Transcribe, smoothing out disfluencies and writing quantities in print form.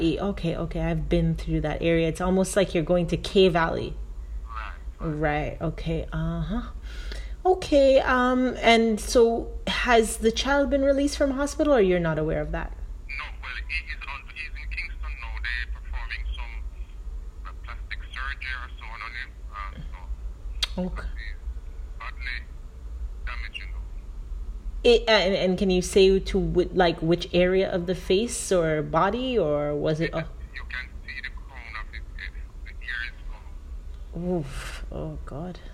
Okay, okay. I've been through that area. It's almost like you're going to K Valley. Right. Okay. Uh-huh. Okay. And so has the child been released from hospital, or you're not aware of that? No, well, he's in Kingston now. They're performing some plastic surgery or so on him. So, Okay. because he's badly damaged, you know. And can you say to like which area of the face or body, or was it? Oh, You can see the crown of his head, the ear is gone. oof. Oh God.